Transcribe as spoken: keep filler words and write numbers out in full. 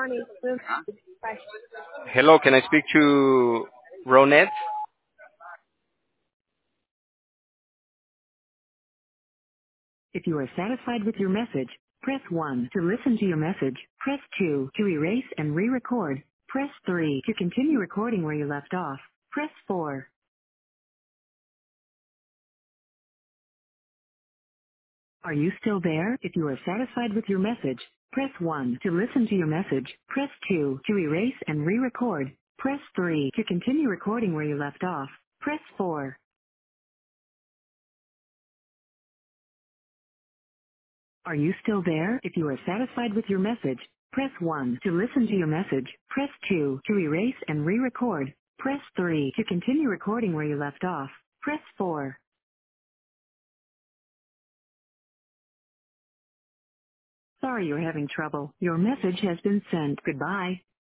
Hello, can I speak to Ronet? If you are satisfied with your message, press one. To listen to your message, press two. To erase and re-record, press three. To continue recording where you left off, press four. Are you still there? If you are satisfied with your message, press one. To listen to your message, press two. To erase and re-record, press three. To continue recording where you left off, press four. Are you still there? If you are satisfied with your message, press one. To listen to your message, press two. To erase and re-record, press three. To continue recording where you left off, press four. Sorry you're having trouble. Your message has been sent. Goodbye.